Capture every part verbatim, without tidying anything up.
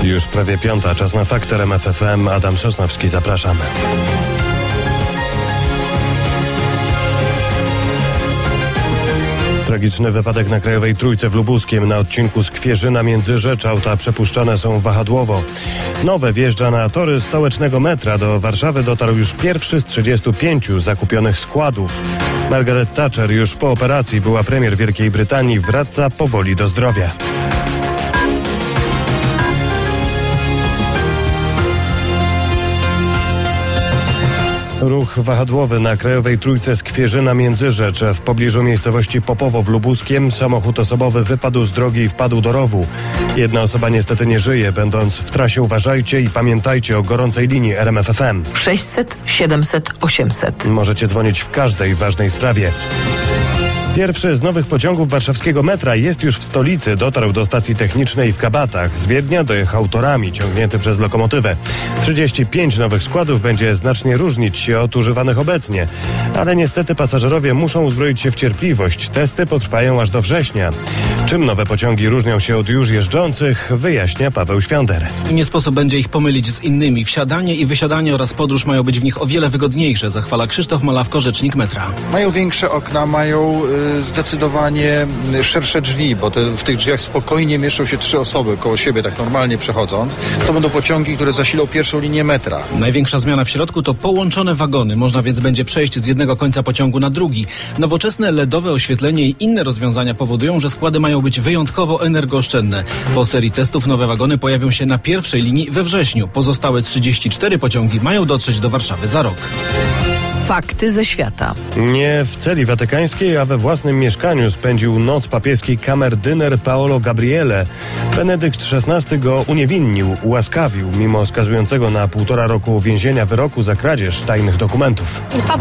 Już prawie piąta, czas na Fakty R M F F M. Adam Sosnowski, zapraszam. Tragiczny wypadek na Krajowej Trójce w Lubuskiem. Na odcinku Skwierzyna-Międzyrzecz auta przepuszczane są wahadłowo. Nowe wjeżdża na tory stołecznego metra. Do Warszawy dotarł już pierwszy z trzydziestu pięciu zakupionych składów. Margaret Thatcher już po operacji, była premier Wielkiej Brytanii, wraca powoli do zdrowia. Ruch wahadłowy na Krajowej Trójce Skwierzyna-Międzyrzecz. W pobliżu miejscowości Popowo w Lubuskiem samochód osobowy wypadł z drogi i wpadł do rowu. Jedna osoba niestety nie żyje. Będąc w trasie, uważajcie i pamiętajcie o gorącej linii R M F F M. sześćset, siedemset, osiemset. Możecie dzwonić w każdej ważnej sprawie. Pierwszy z nowych pociągów warszawskiego metra jest już w stolicy. Dotarł do stacji technicznej w Kabatach. Z Wiednia dojechał torami, ciągnięty przez lokomotywę. trzydzieści pięć nowych składów będzie znacznie różnić się od używanych obecnie. Ale niestety pasażerowie muszą uzbroić się w cierpliwość. Testy potrwają aż do września. Czym nowe pociągi różnią się od już jeżdżących, wyjaśnia Paweł Świąder. I nie sposób będzie ich pomylić z innymi. Wsiadanie i wysiadanie oraz podróż mają być w nich o wiele wygodniejsze, zachwala Krzysztof Malawko, rzecznik metra. Mają większe okna, mają zdecydowanie szersze drzwi, bo te, w tych drzwiach spokojnie mieszczą się trzy osoby koło siebie, tak normalnie przechodząc. To będą pociągi, które zasilą pierwszą linię metra. Największa zmiana w środku to połączone wagony. Można więc będzie przejść z jednego końca pociągu na drugi. Nowoczesne L E D owe oświetlenie i inne rozwiązania powodują, że składy mają być wyjątkowo energooszczędne. Po serii testów nowe wagony pojawią się na pierwszej linii we wrześniu. Pozostałe trzydzieści cztery pociągi mają dotrzeć do Warszawy za rok. Fakty ze świata. Nie w celi watykańskiej, a we własnym mieszkaniu spędził noc papieski kamerdyner Paolo Gabriele. Benedykt szesnasty go uniewinnił, ułaskawił, mimo skazującego na półtora roku więzienia wyroku za kradzież tajnych dokumentów.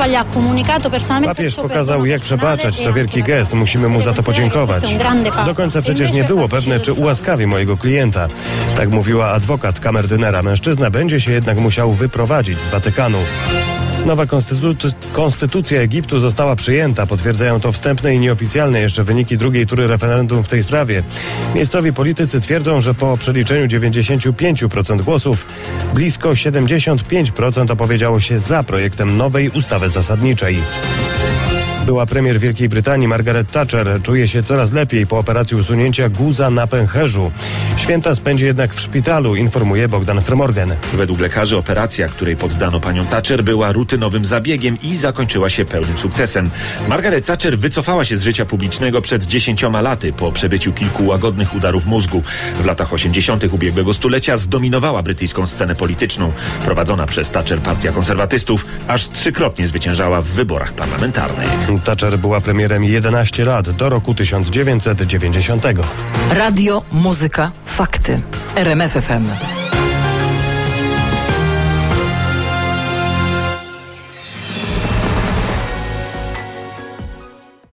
Papież pokazał, jak przebaczać. To wielki gest. Musimy mu za to podziękować. Do końca przecież nie było pewne, czy ułaskawi mojego klienta. Tak mówiła adwokat kamerdynera. Mężczyzna będzie się jednak musiał wyprowadzić z Watykanu. Nowa konstytu- konstytucja Egiptu została przyjęta. Potwierdzają to wstępne i nieoficjalne jeszcze wyniki drugiej tury referendum w tej sprawie. Miejscowi politycy twierdzą, że po przeliczeniu dziewięćdziesiąt pięć procent głosów blisko siedemdziesiąt pięć procent opowiedziało się za projektem nowej ustawy zasadniczej. Była premier Wielkiej Brytanii Margaret Thatcher czuje się coraz lepiej po operacji usunięcia guza na pęcherzu. Święta spędzi jednak w szpitalu, informuje Bogdan Frymorgan. Według lekarzy operacja, której poddano panią Thatcher, była rutynowym zabiegiem i zakończyła się pełnym sukcesem. Margaret Thatcher wycofała się z życia publicznego przed dziesięcioma laty po przebyciu kilku łagodnych udarów mózgu. W latach osiemdziesiątych ubiegłego stulecia zdominowała brytyjską scenę polityczną. Prowadzona przez Thatcher Partia Konserwatystów aż trzykrotnie zwyciężała w wyborach parlamentarnych. Thatcher była premierem jedenaście lat, do roku tysiąc dziewięćset dziewięćdziesiątego. Radio, muzyka, fakty. R M F F M.